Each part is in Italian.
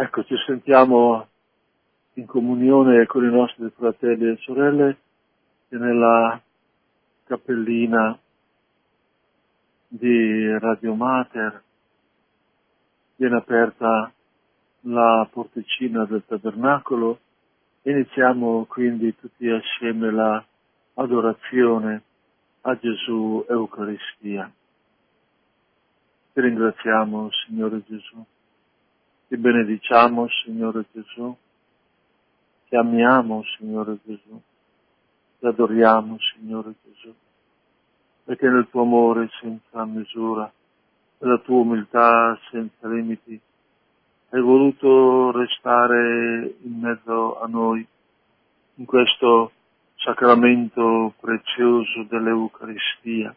Ecco, ci sentiamo in comunione con i nostri fratelli e sorelle e nella cappellina di Radio Mater viene aperta la porticina del tabernacolo e iniziamo quindi tutti assieme la adorazione a Gesù Eucaristia. Ti ringraziamo, Signore Gesù. Ti benediciamo, Signore Gesù. Ti amiamo, Signore Gesù. Ti adoriamo, Signore Gesù. Perché nel tuo amore senza misura, nella tua umiltà senza limiti, hai voluto restare in mezzo a noi, in questo sacramento prezioso dell'Eucaristia.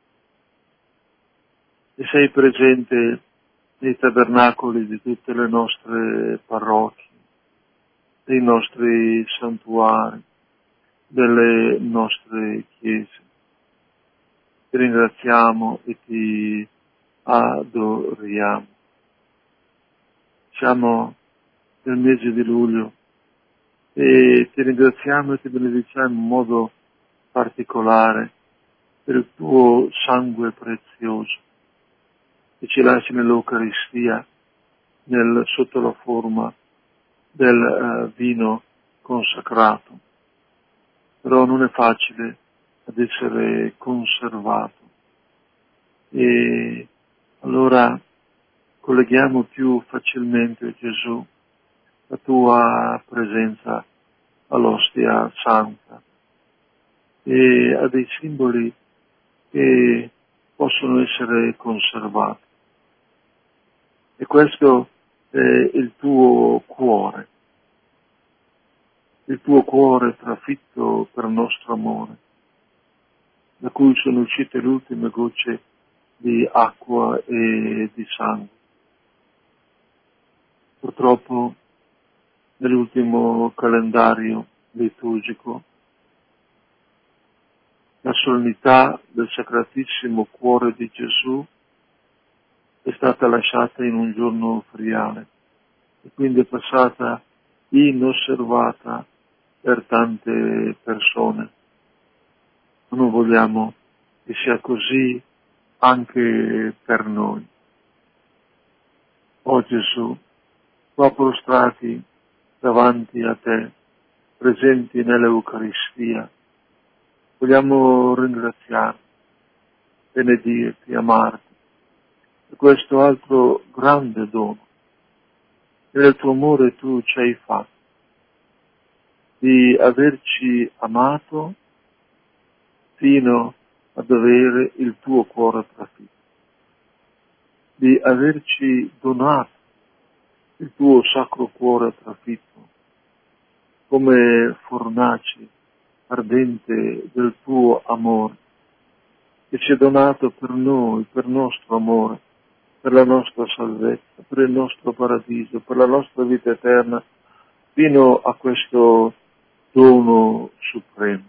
E sei presente nei tabernacoli di tutte le nostre parrocchie, dei nostri santuari, delle nostre chiese. Ti ringraziamo e ti adoriamo. Siamo nel mese di luglio e ti ringraziamo e ti benediciamo in modo particolare per il tuo sangue prezioso che ci lasci nell'Eucaristia sotto la forma del vino consacrato. Però non è facile ad essere conservato e allora colleghiamo più facilmente, Gesù, la tua presenza all'ostia santa e a dei simboli che possono essere conservati. E questo è il tuo cuore trafitto per il nostro amore, da cui sono uscite le ultime gocce di acqua e di sangue. Purtroppo nell'ultimo calendario liturgico la solennità del Sacratissimo Cuore di Gesù è stata lasciata in un giorno feriale e quindi è passata inosservata per tante persone. Ma non vogliamo che sia così anche per noi. Oh Gesù, qua prostrati davanti a te, presenti nell'Eucaristia, vogliamo ringraziarti, benedirti, amarti per questo altro grande dono che nel tuo amore tu ci hai fatto, di averci amato fino ad avere il tuo cuore trafitto, di averci donato il tuo sacro cuore trafitto come fornace ardente del tuo amore, che ci è donato per noi, per il nostro amore, per la nostra salvezza, per il nostro paradiso, per la nostra vita eterna, fino a questo dono supremo.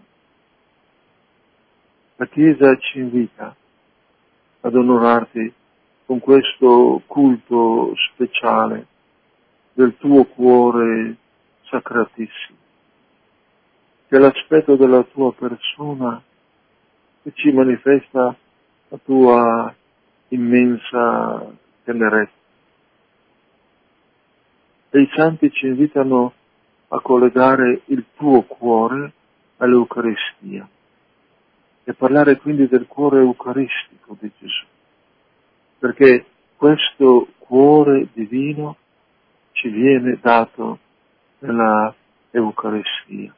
La Chiesa ci invita ad onorarti con questo culto speciale del tuo cuore sacratissimo, che è l'aspetto della tua persona che ci manifesta la tua immensa tenerezza. E i santi ci invitano a collegare il tuo cuore all'Eucaristia e parlare quindi del cuore eucaristico di Gesù, perché questo cuore divino ci viene dato nella Eucaristia.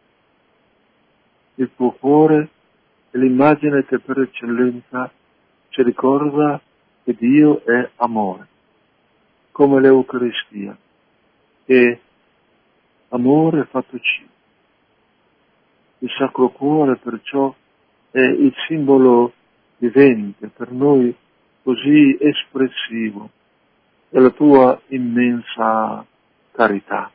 Il tuo cuore è l'immagine che per eccellenza ci ricorda che Dio è amore, come l'Eucaristia, e amore fatto cibo. Il Sacro Cuore perciò è il simbolo vivente, per noi così espressivo, della tua immensa carità.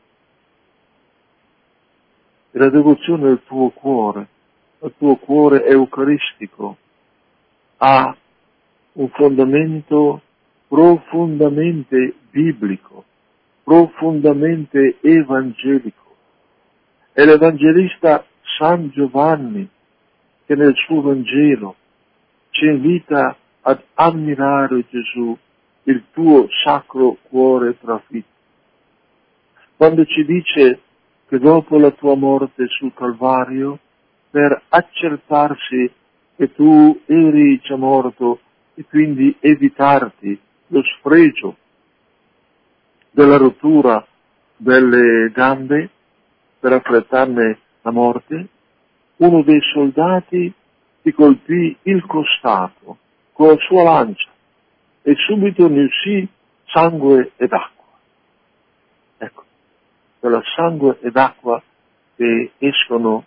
E la devozione del tuo cuore eucaristico, ha un fondamento profondamente biblico, profondamente evangelico. È l'Evangelista San Giovanni che nel suo Vangelo ci invita ad ammirare Gesù, il tuo sacro cuore trafitto. Quando ci dice che dopo la tua morte sul Calvario, per accertarsi che tu eri già morto e quindi evitarti lo sfregio della rottura delle gambe per affrettarne la morte, uno dei soldati ti colpì il costato con la sua lancia e subito ne uscì sangue ed acqua. Ecco, quella sangue ed acqua che escono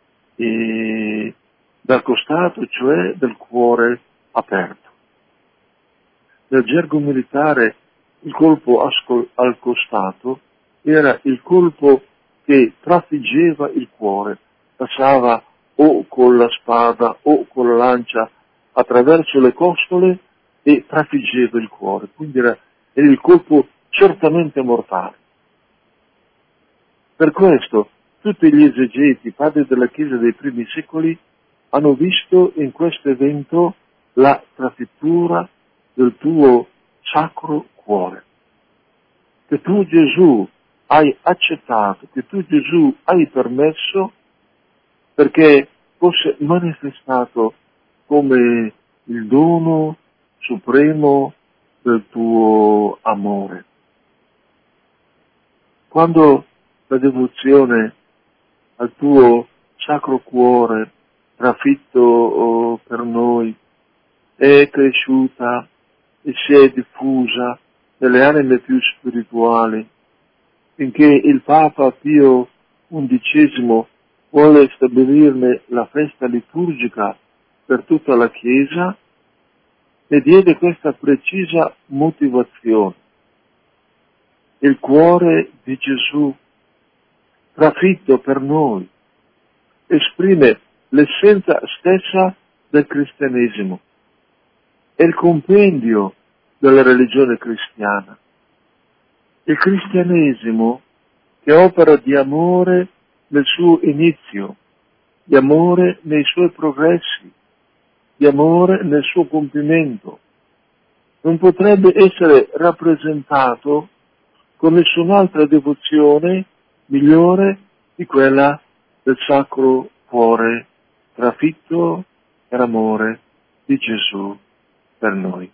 dal costato, cioè del cuore aperto. Nel gergo militare il colpo al costato era il colpo che trafiggeva il cuore, passava o con la spada o con la lancia attraverso le costole e trafiggeva il cuore, quindi era il colpo certamente mortale. Per questo tutti gli esegeti, padri della Chiesa dei primi secoli, hanno visto in questo evento la trafittura del tuo sacro cuore, che tu Gesù hai accettato, che tu Gesù hai permesso perché fosse manifestato come il dono supremo del tuo amore. Quando la devozione al tuo sacro cuore trafitto per noi è cresciuta e si è diffusa nelle anime più spirituali, finché il Papa Pio XI vuole stabilirne la festa liturgica per tutta la Chiesa, ne diede questa precisa motivazione. Il cuore di Gesù, trafitto per noi, esprime l'essenza stessa del cristianesimo. È il compendio della religione cristiana. Il cristianesimo che opera di amore nel suo inizio, di amore nei suoi progressi, di amore nel suo compimento, non potrebbe essere rappresentato con nessun'altra devozione migliore di quella del Sacro Cuore trafitto per amore di Gesù per noi.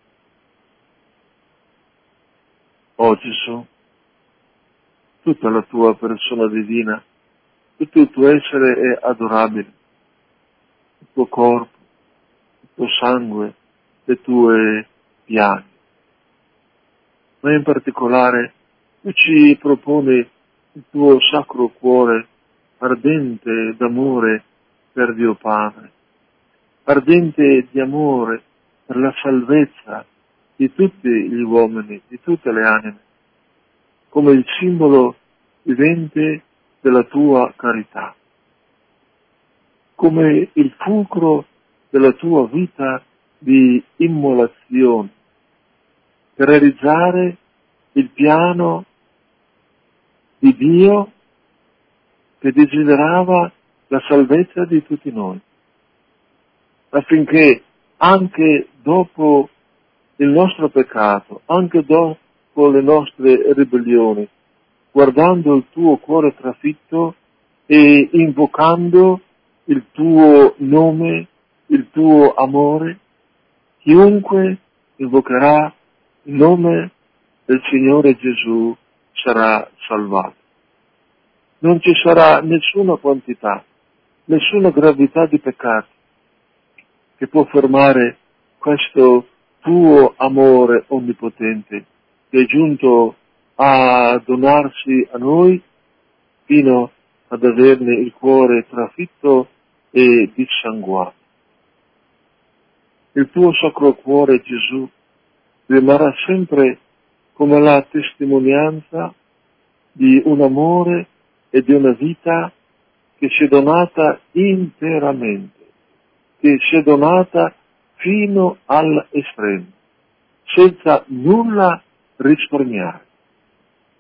Oh Gesù, tutta la tua persona divina, tutto il tuo essere è adorabile, il tuo corpo, il tuo sangue, le tue piaghe. Ma in particolare tu ci proponi il tuo sacro cuore ardente d'amore per Dio Padre, ardente di amore per la salvezza di tutti gli uomini, di tutte le anime, come il simbolo vivente della tua carità, come il fulcro della tua vita di immolazione, per realizzare il piano di Dio che desiderava la salvezza di tutti noi, affinché anche dopo il nostro peccato, anche dopo le nostre ribellioni, guardando il tuo cuore trafitto e invocando il tuo nome, il tuo amore, chiunque invocherà il nome del Signore Gesù sarà salvato. Non ci sarà nessuna quantità, nessuna gravità di peccati che può fermare questo tuo amore onnipotente che è giunto a donarsi a noi fino ad averne il cuore trafitto e dissanguato. Il tuo sacro cuore, Gesù, rimarrà sempre come la testimonianza di un amore e di una vita che si è donata interamente, che si è donata fino all'estremo, senza nulla risparmiare.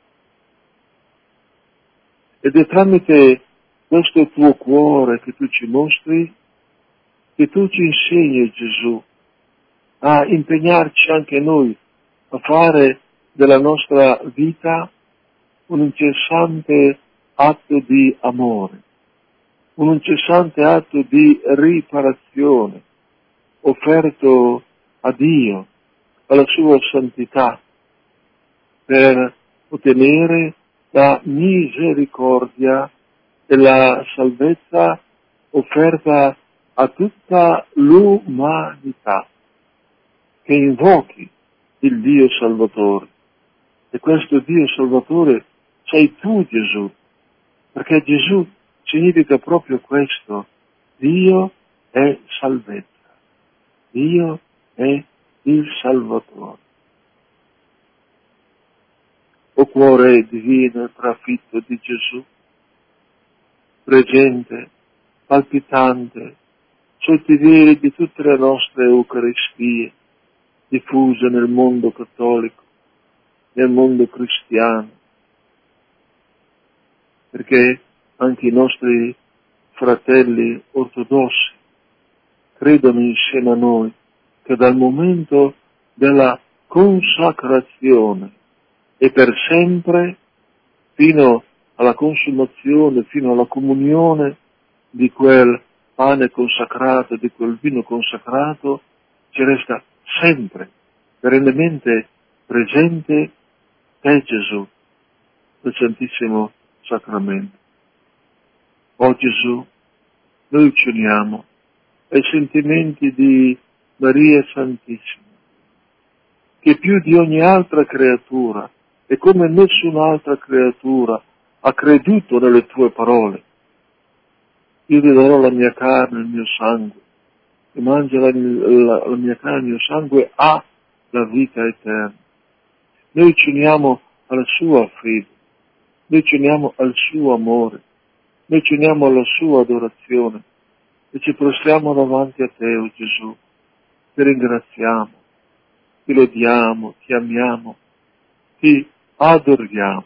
Ed è tramite questo tuo cuore che tu ci mostri, che tu ci insegni, Gesù, a impegnarci anche noi a fare della nostra vita un incessante atto di amore, un incessante atto di riparazione offerto a Dio, alla sua santità, per ottenere la misericordia e la salvezza offerta a tutta l'umanità che invochi il Dio Salvatore. E questo Dio Salvatore sei tu, Gesù, perché Gesù significa proprio questo: Dio è salvezza, Dio è il Salvatore. O cuore divino e trafitto di Gesù, presente, palpitante, sotto i veli di tutte le nostre Eucaristie, diffuse nel mondo cattolico, nel mondo cristiano, perché anche i nostri fratelli ortodossi credono insieme a noi che dal momento della consacrazione e per sempre, fino alla consumazione, fino alla comunione di quel pane consacrato, di quel vino consacrato, ci resta sempre, perennemente presente te, Gesù, nel Santissimo Sacramento. O Gesù, noi ci uniamo ai sentimenti di Maria Santissima, che più di ogni altra creatura e come nessun'altra creatura ha creduto nelle tue parole. Io ti darò la mia carne e il mio sangue, e mangia la mia carne e il mio sangue ha la vita eterna. Noi ci uniamo alla sua fede, noi ci uniamo al suo amore, noi ci uniamo alla sua adorazione e ci prostriamo davanti a te, o Gesù, ti ringraziamo, ti lodiamo, ti amiamo, ti adoriamo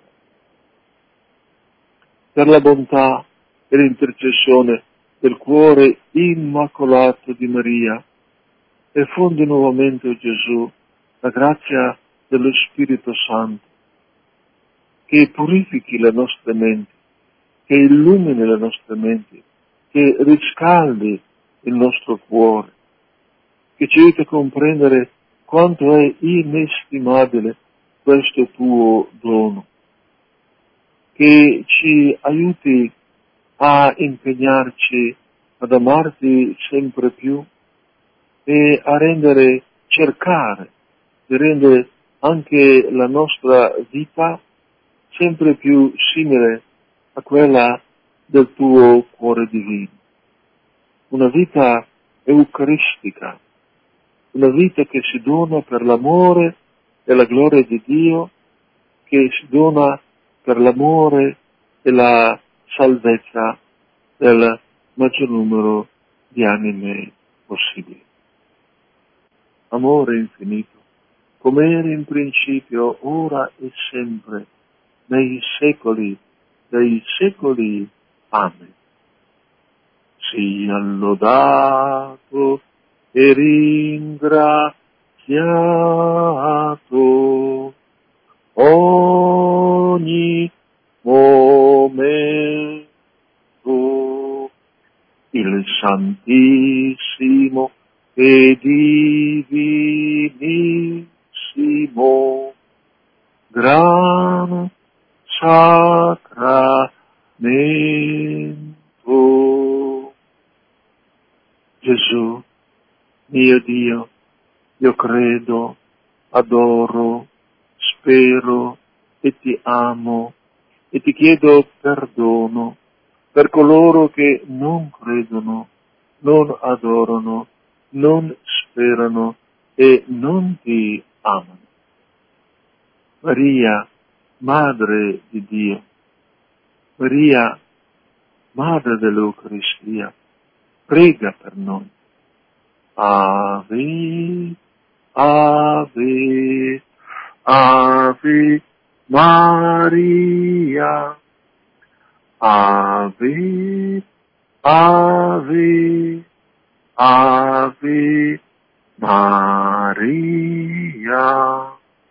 per la bontà e l'intercessione del cuore immacolato di Maria, e fondi nuovamente, o Gesù, la grazia dello Spirito Santo, che purifichi le nostre menti, che illumini le nostre menti, che riscaldi il nostro cuore, che ci aiuti a comprendere quanto è inestimabile questo tuo dono, che ci aiuti a impegnarci ad amarti sempre più e a cercare di rendere anche la nostra vita sempre più simile a quella del tuo cuore divino. Una vita eucaristica, una vita che si dona per l'amore e la gloria di Dio, che si dona per l'amore e la salvezza del maggior numero di anime possibili. Amore infinito, come era in principio, ora e sempre, nei secoli dei secoli. Amen. Sia lodato e ringraziato ogni momento il Santissimo e Divinissimo Gran Sacramento. Gesù, mio Dio, io credo, adoro, spero e ti amo e ti chiedo perdono per coloro che non credono, non adorano, non sperano e non ti amano. Maria, Madre di Dio, Maria, Madre dell'Eucaristia, prega per noi. Ave, Ave, Ave Maria, Ave, Ave, Ave Maria.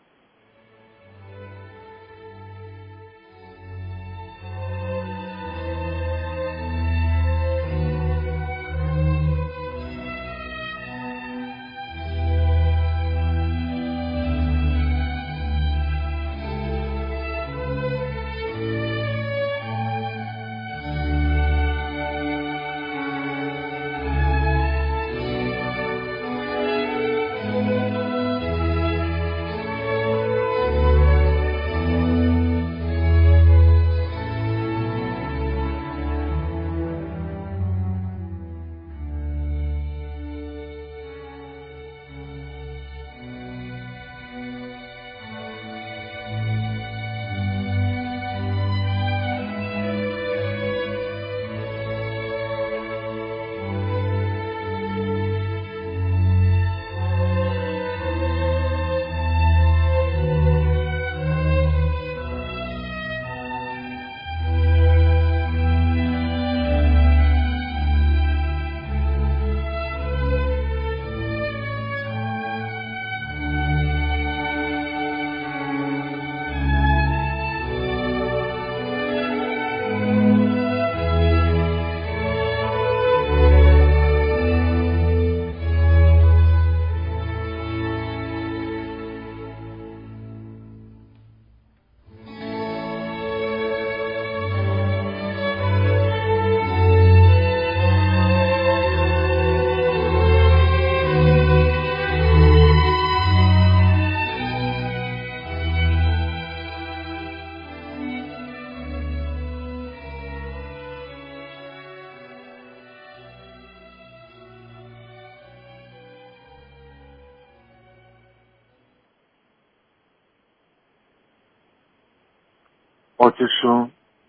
O Gesù,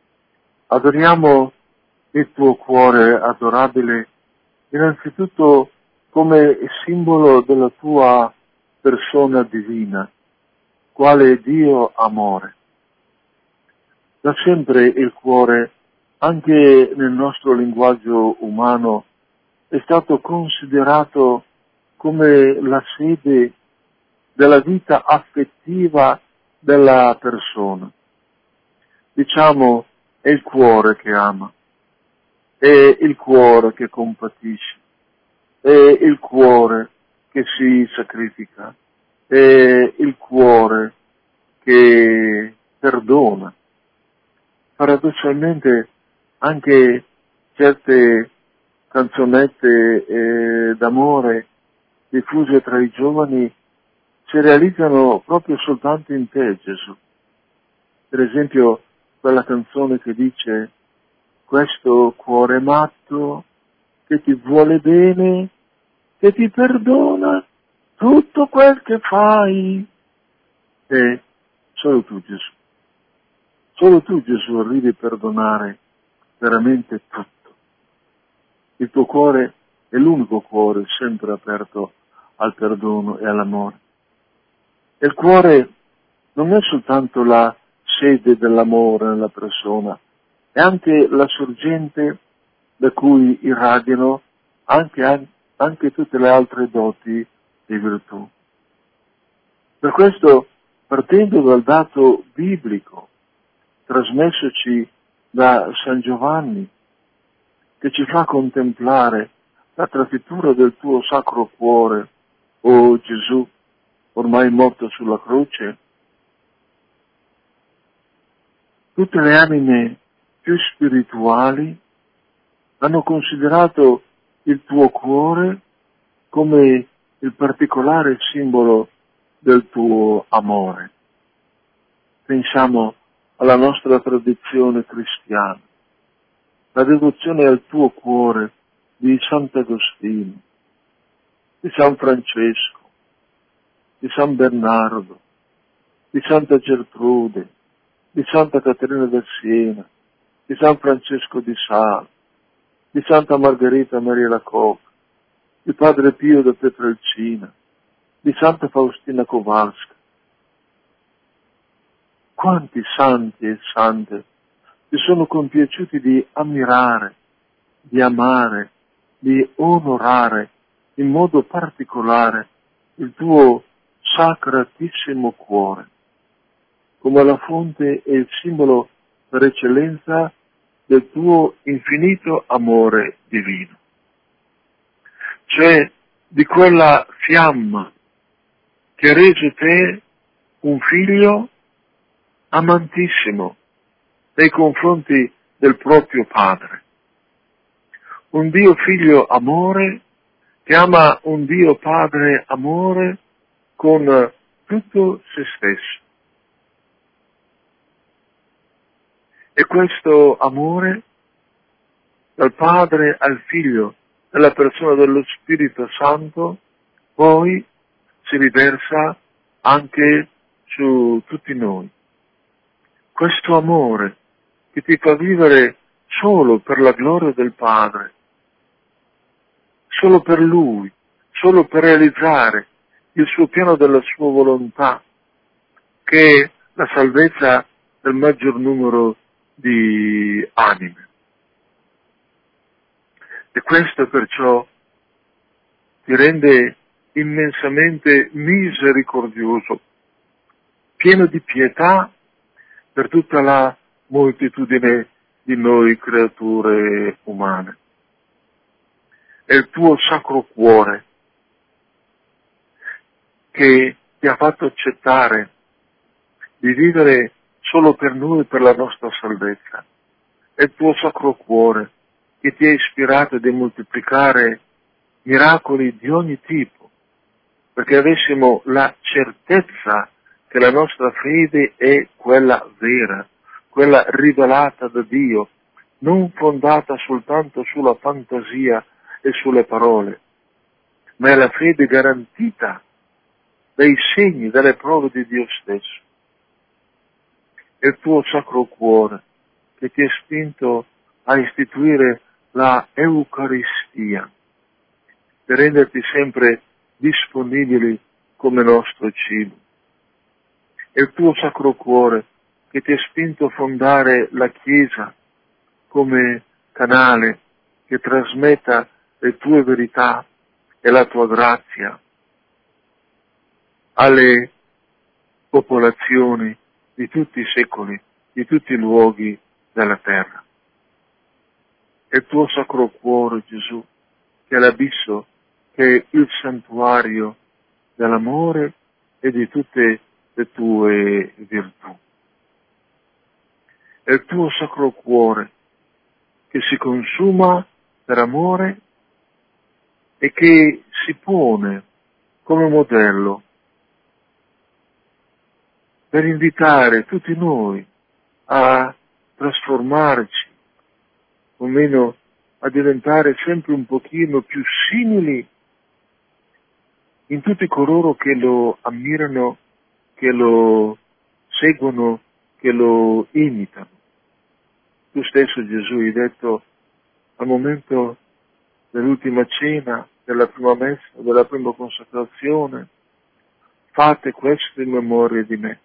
adoriamo il tuo cuore adorabile innanzitutto come simbolo della tua persona divina, quale Dio amore. Da sempre il cuore, anche nel nostro linguaggio umano, è stato considerato come la sede della vita affettiva della persona. Diciamo, è il cuore che ama, è il cuore che compatisce, è il cuore che si sacrifica, è il cuore che perdona. Paradossalmente anche certe canzonette d'amore diffuse tra i giovani si realizzano proprio soltanto in te, Gesù. Per esempio, quella canzone che dice: questo cuore matto che ti vuole bene, che ti perdona tutto quel che fai. E solo tu, Gesù. Solo tu, Gesù, arrivi a perdonare veramente tutto. Il tuo cuore è l'unico cuore sempre aperto al perdono e all'amore. E il cuore non è soltanto la sede dell'amore nella persona, è anche la sorgente da cui irradiano anche tutte le altre doti di virtù. Per questo, partendo dal dato biblico trasmessoci da San Giovanni, che ci fa contemplare la trafitura del tuo sacro cuore, o Gesù, ormai morto sulla croce, tutte le anime più spirituali hanno considerato il tuo cuore come il particolare simbolo del tuo amore. Pensiamo alla nostra tradizione cristiana, la devozione al tuo cuore di Sant'Agostino, di San Francesco, di San Bernardo, di Santa Gertrude, di Santa Caterina del Siena, di San Francesco di Sales, di Santa Margherita Maria Lacoque, di Padre Pio da Pietrelcina, di Santa Faustina Kowalska. Quanti santi e sante si sono compiaciuti di ammirare, di amare, di onorare in modo particolare il tuo sacratissimo cuore, come la fonte e il simbolo per eccellenza del tuo infinito amore divino. Cioè di quella fiamma che ha reso te un figlio amantissimo nei confronti del proprio Padre. Un Dio Figlio amore che ama un Dio Padre amore con tutto se stesso. E questo amore dal Padre al Figlio, nella persona dello Spirito Santo, poi si riversa anche su tutti noi. Questo amore che ti fa vivere solo per la gloria del Padre, solo per Lui, solo per realizzare il suo piano della sua volontà, che è la salvezza del maggior numero di anime. E questo perciò ti rende immensamente misericordioso, pieno di pietà per tutta la moltitudine di noi creature umane. È il tuo sacro cuore che ti ha fatto accettare di vivere solo per noi e per la nostra salvezza. È il tuo sacro cuore che ti ha ispirato a moltiplicare miracoli di ogni tipo, perché avessimo la certezza che la nostra fede è quella vera, quella rivelata da Dio, non fondata soltanto sulla fantasia e sulle parole, ma è la fede garantita dai segni, dalle prove di Dio stesso. È il tuo sacro cuore che ti ha spinto a istituire la Eucaristia, per renderti sempre disponibili come nostro cibo. È il tuo sacro cuore che ti ha spinto a fondare la Chiesa come canale che trasmetta le tue verità e la tua grazia alle popolazioni di tutti i secoli, di tutti i luoghi della terra. È il tuo sacro cuore, Gesù, che è l'abisso, che è il santuario dell'amore e di tutte le tue virtù. È il tuo sacro cuore che si consuma per amore e che si pone come modello per invitare tutti noi a trasformarci, o meno a diventare sempre un pochino più simili in tutti coloro che lo ammirano, che lo seguono, che lo imitano. Tu stesso, Gesù, hai detto al momento dell'ultima cena, della prima messa, della prima consacrazione, fate questo in memoria di me.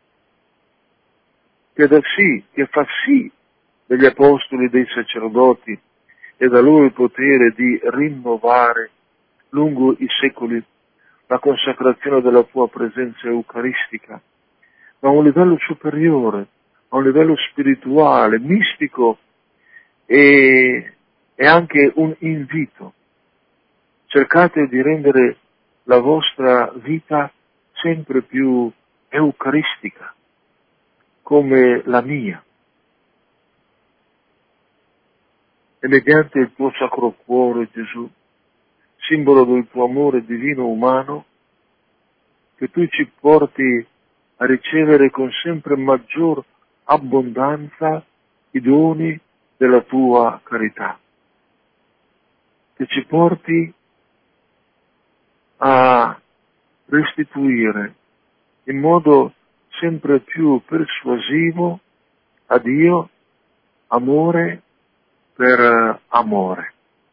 Che fa sì degli apostoli, dei sacerdoti e da loro il potere di rinnovare lungo i secoli la consacrazione della tua presenza eucaristica, ma a un livello superiore, a un livello spirituale, mistico e anche un invito. Cercate di rendere la vostra vita sempre più eucaristica, come la mia. E mediante il tuo sacro cuore, Gesù, simbolo del tuo amore divino umano, che tu ci porti a ricevere con sempre maggior abbondanza i doni della tua carità, che ci porti a restituire in modo sempre più persuasivo a Dio amore per amore.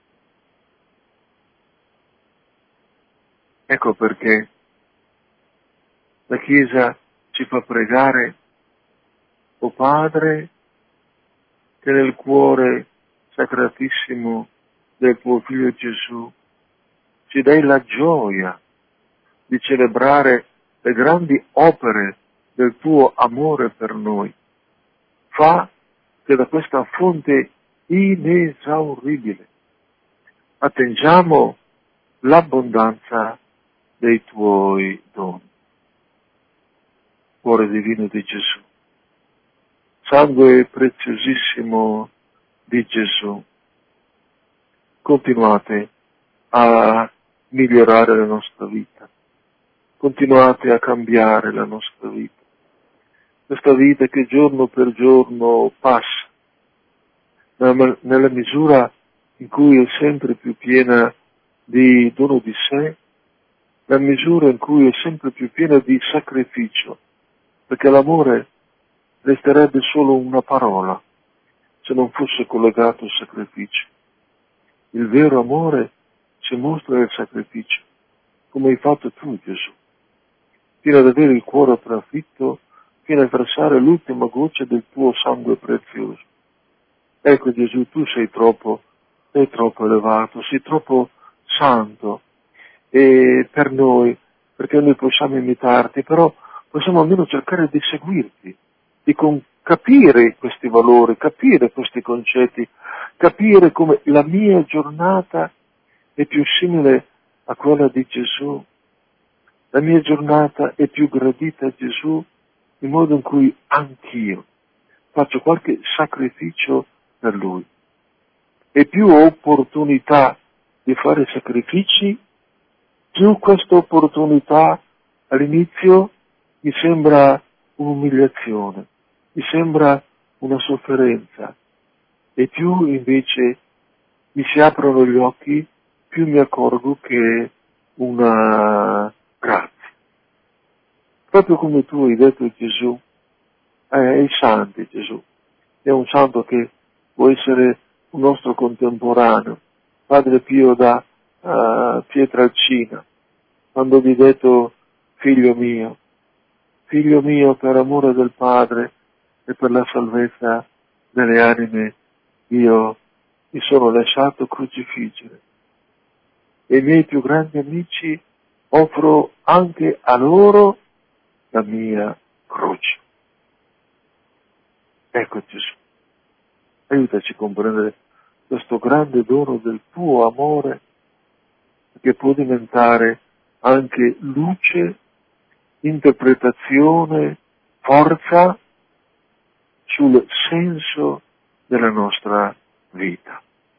Ecco perché la Chiesa ci fa pregare: o Padre, che nel cuore sacratissimo del tuo Figlio Gesù ci dai la gioia di celebrare le grandi opere del tuo amore per noi. Fa che da questa fonte inesauribile attingiamo l'abbondanza dei tuoi doni. Cuore divino di Gesù, sangue preziosissimo di Gesù, continuate a migliorare la nostra vita, continuate a cambiare la nostra vita, questa vita che giorno per giorno passa, nella misura in cui è sempre più piena di dono di sé, la misura in cui è sempre più piena di sacrificio, perché l'amore resterebbe solo una parola se non fosse collegato al sacrificio. Il vero amore si mostra nel sacrificio, come hai fatto tu, Gesù, fino ad avere il cuore trafitto, fino a versare l'ultima goccia del tuo sangue prezioso. Ecco Gesù, tu sei troppo elevato, sei troppo santo e per noi, perché noi possiamo imitarti, però possiamo almeno cercare di seguirti, di capire questi valori, capire questi concetti, capire come la mia giornata è più simile a quella di Gesù, la mia giornata è più gradita a Gesù, in modo in cui anch'io faccio qualche sacrificio per Lui. E più ho opportunità di fare sacrifici, più questa opportunità all'inizio mi sembra un'umiliazione, mi sembra una sofferenza, e più invece mi si aprono gli occhi, più mi accorgo che è una grazia. Proprio come tu hai detto Gesù, ai santi Gesù, è un santo che può essere un nostro contemporaneo, Padre Pio da Pietrelcina, quando vi ho detto figlio mio, per amore del Padre e per la salvezza delle anime, io mi sono lasciato crocifiggere. E i miei più grandi amici offro anche a loro la mia croce. Ecco Gesù, aiutaci a comprendere questo grande dono del tuo amore, che può diventare anche luce, interpretazione, forza sul senso della nostra vita.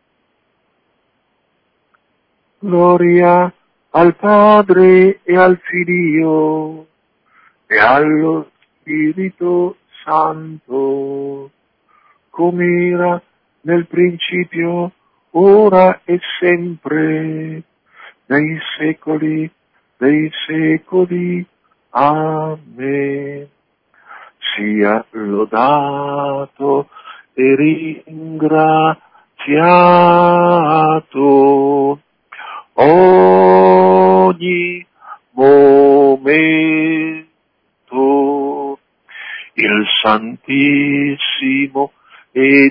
Gloria al Padre e al Figlio e allo Spirito Santo, come era nel principio, ora e sempre, nei secoli dei secoli. Amen. Sia lodato e ringraziato ogni momento il Santissimo e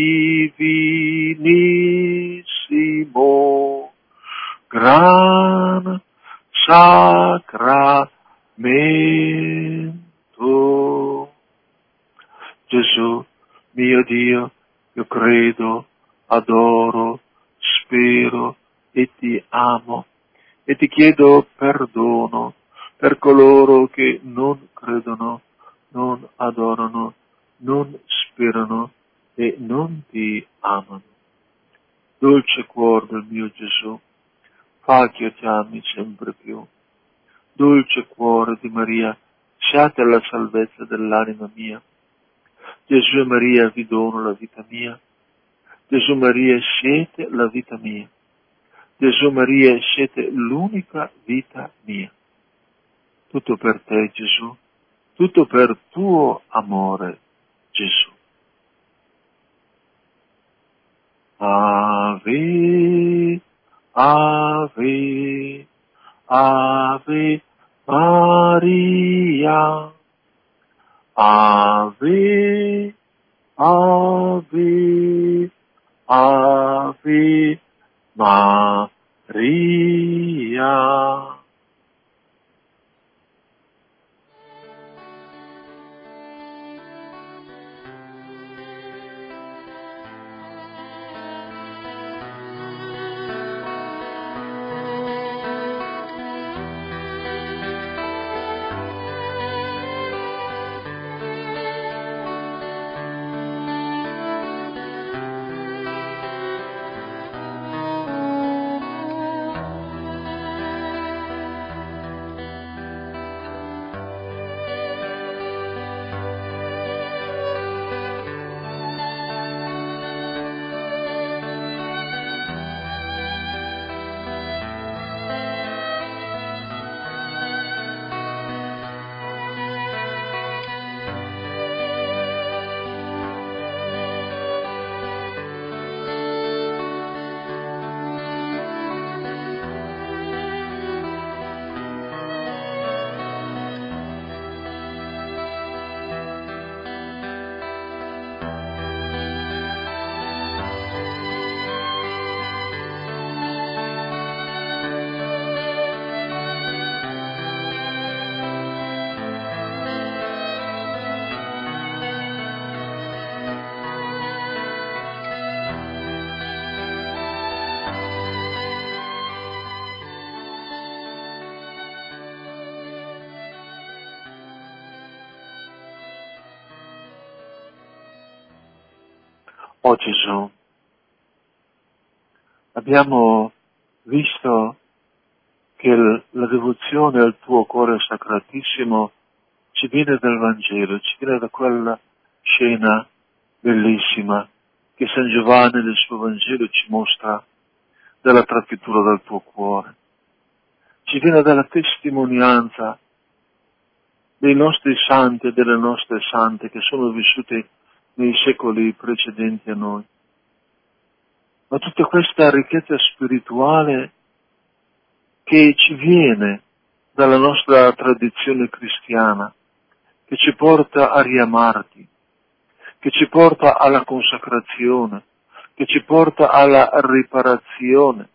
Divinissimo Gran Sacramento. Gesù, mio Dio, io credo, adoro, spero e ti amo e ti chiedo perdono per coloro che non credono, non adorano, non sperano e non ti amano. Dolce cuore del mio Gesù, fa che io ti ami sempre più. Dolce cuore di Maria, siate la salvezza dell'anima mia. Gesù e Maria vi dono la vita mia. Gesù e Maria siete la vita mia. Gesù e Maria siete l'unica vita mia. Tutto per te, Gesù. Tutto per tuo amore, Gesù. Ave, Ave, Ave Maria. Ave, Ave Maria. Oh Gesù, abbiamo visto che la devozione al tuo cuore sacratissimo ci viene dal Vangelo, ci viene da quella scena bellissima che San Giovanni nel suo Vangelo ci mostra della trafitura del tuo cuore. Ci viene dalla testimonianza dei nostri santi e delle nostre sante che sono vissuti nei secoli precedenti a noi. Ma tutta questa ricchezza spirituale che ci viene dalla nostra tradizione cristiana, che ci porta a riamarti, che ci porta alla consacrazione, che ci porta alla riparazione.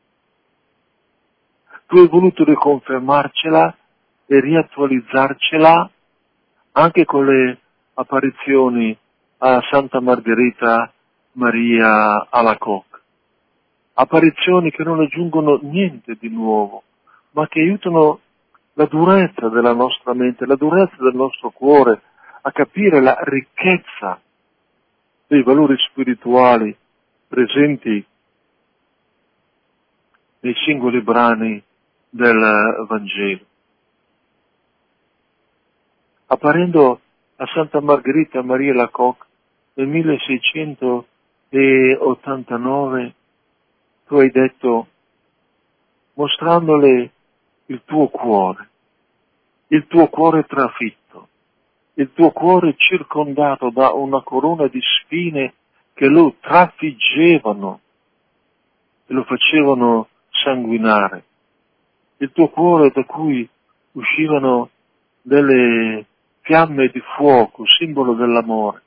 Tu hai voluto riconfermarcela e riattualizzarcela anche con le apparizioni a Santa Margherita Maria Alacoque. Apparizioni che non aggiungono niente di nuovo, ma che aiutano la durezza della nostra mente, la durezza del nostro cuore a capire la ricchezza dei valori spirituali presenti nei singoli brani del Vangelo. Apparendo a Santa Margherita Maria Alacoque nel 1689, tu hai detto, mostrandole il tuo cuore trafitto, il tuo cuore circondato da una corona di spine che lo trafiggevano e lo facevano sanguinare, il tuo cuore da cui uscivano delle fiamme di fuoco, simbolo dell'amore.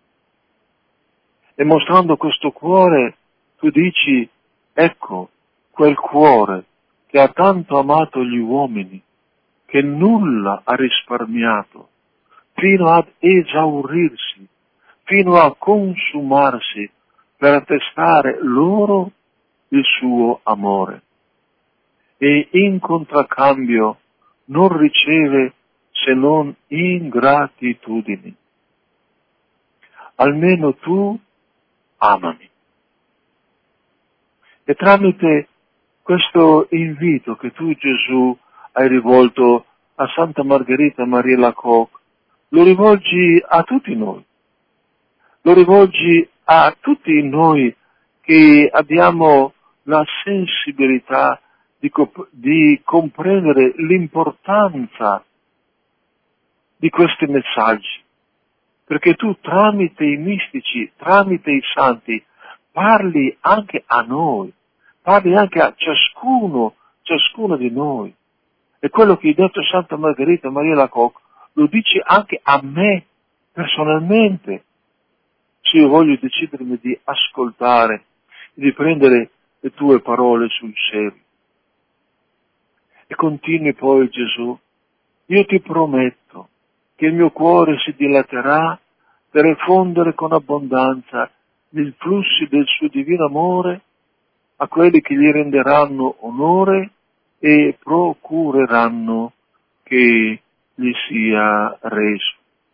E mostrando questo cuore, tu dici, ecco, quel cuore che ha tanto amato gli uomini, che nulla ha risparmiato, fino ad esaurirsi, fino a consumarsi, per attestare loro il suo amore. E in contraccambio non riceve se non ingratitudini. Almeno tu amami. E tramite questo invito che tu, Gesù, hai rivolto a Santa Margherita Maria Alacoque, lo rivolgi a tutti noi. Lo rivolgi a tutti noi che abbiamo la sensibilità di comprendere l'importanza di questi messaggi, perché tu tramite i mistici, tramite i santi, parli anche a noi, parli anche a ciascuno di noi. E quello che hai detto Santa Margherita Maria Alacoque lo dici anche a me personalmente, se io voglio decidermi di ascoltare, di prendere le tue parole sul serio. E continui poi Gesù, io ti prometto che il mio cuore si dilaterà per effondere con abbondanza gli flussi del suo divino amore a quelli che gli renderanno onore e procureranno che gli sia reso.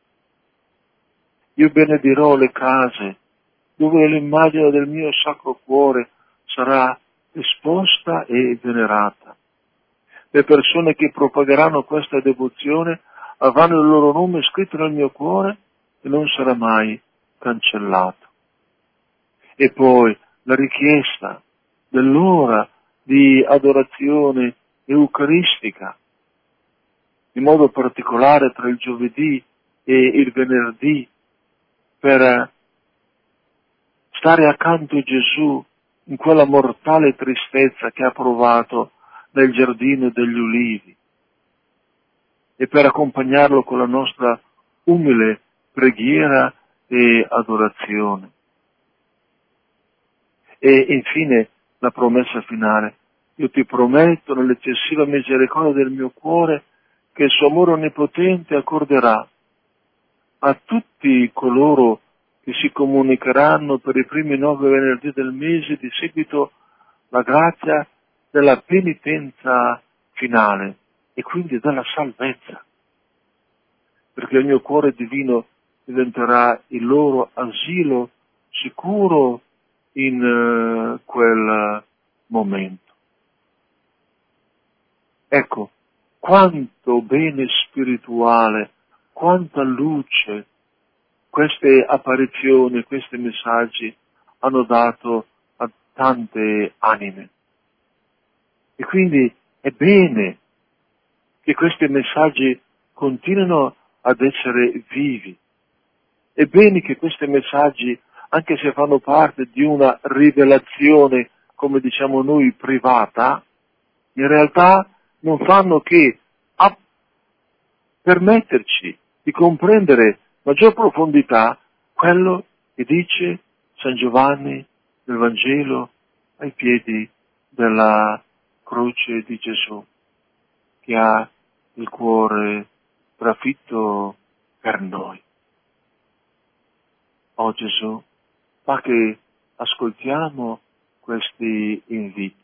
Io benedirò le case dove l'immagine del mio sacro cuore sarà esposta e venerata. Le persone che propagheranno questa devozione avranno il loro nome scritto nel mio cuore e non sarà mai cancellato. E poi la richiesta dell'ora di adorazione eucaristica, in modo particolare tra il giovedì e il venerdì, per stare accanto a Gesù in quella mortale tristezza che ha provato nel giardino degli ulivi e per accompagnarlo con la nostra umile preghiera e adorazione. E infine la promessa finale. Io ti prometto nell'eccessiva misericordia del mio cuore che il suo amore onnipotente accorderà a tutti coloro che si comunicheranno per i primi 9 venerdì del mese di seguito la grazia della penitenza finale e quindi della salvezza, perché il mio cuore divino diventerà il loro asilo sicuro in quel momento. Ecco, quanto bene spirituale, quanta luce queste apparizioni, questi messaggi hanno dato a tante anime. E quindi è bene che questi messaggi continuino ad essere vivi. È bene che questi messaggi, anche se fanno parte di una rivelazione, come diciamo noi, privata, in realtà non fanno che permetterci di comprendere maggior profondità quello che dice San Giovanni nel Vangelo ai piedi della croce di Gesù, che ha il cuore trafitto per noi. Oh Gesù, fa che ascoltiamo questi inviti.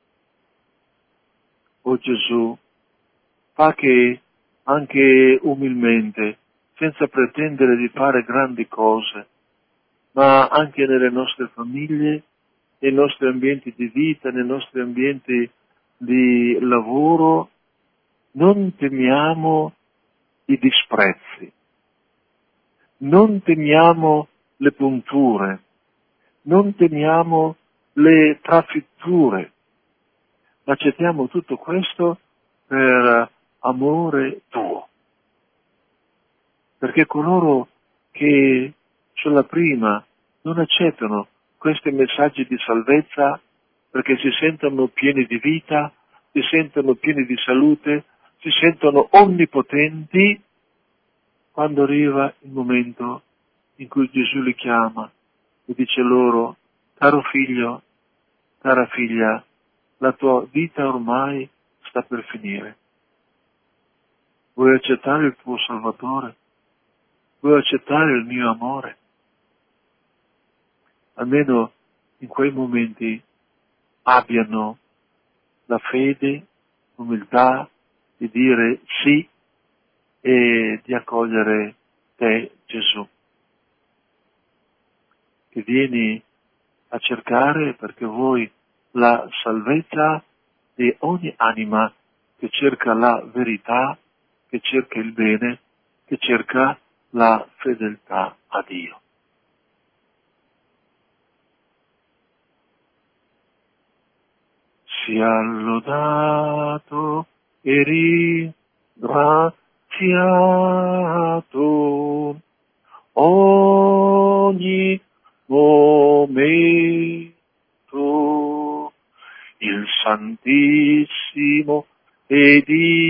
Oh Gesù, fa che anche umilmente, senza pretendere di fare grandi cose, ma anche nelle nostre famiglie, nei nostri ambienti di vita, nei nostri ambienti di lavoro, non temiamo i disprezzi, non temiamo le punture, non temiamo le trafitture, ma accettiamo tutto questo per amore tuo. Perché coloro che sulla prima non accettano questi messaggi di salvezza perché si sentono pieni di vita, si sentono pieni di salute, si sentono onnipotenti, quando arriva il momento in cui Gesù li chiama e dice loro, caro figlio, cara figlia, la tua vita ormai sta per finire. Vuoi accettare il tuo Salvatore? Vuoi accettare il mio amore? Almeno in quei momenti abbiano la fede, l'umiltà di dire sì e di accogliere te, Gesù, che vieni a cercare perché vuoi la salvezza di ogni anima che cerca la verità, che cerca il bene, che cerca la fedeltà a Dio. Sia lodato e ringraziato ogni momento il Santissimo e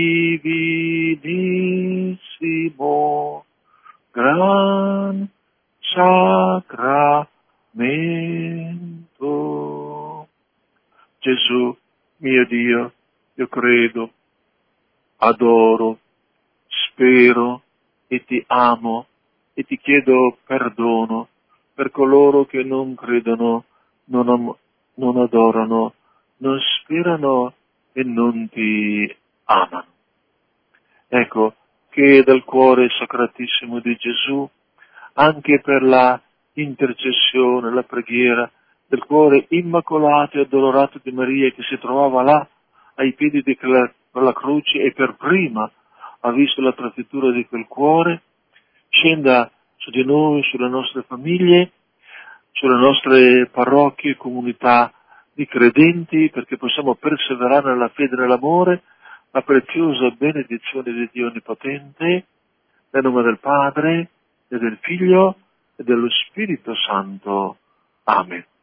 Divinissimo Gran Sacramento. Gesù, mio Dio, io credo, adoro, spero e ti amo e ti chiedo perdono per coloro che non credono, non adorano, non sperano e non ti amano. Ecco, che dal cuore sacratissimo di Gesù, anche per la intercessione, la preghiera del cuore immacolato e addolorato di Maria che si trovava là ai piedi di quella croce e per prima ha visto la trafitura di quel cuore, scenda su di noi, sulle nostre famiglie, sulle nostre parrocchie, comunità di credenti, perché possiamo perseverare nella fede e nell'amore, la preziosa benedizione di Dio Onnipotente, nel nome del Padre, e del Figlio, e dello Spirito Santo. Amen.